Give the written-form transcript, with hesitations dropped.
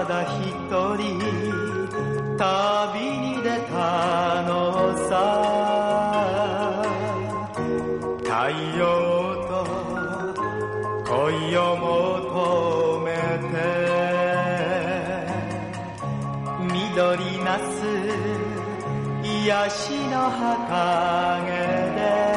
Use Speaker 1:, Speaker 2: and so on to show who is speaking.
Speaker 1: ただ一人旅に出たのさ。太陽と恋を求めて、緑なす癒しの墓で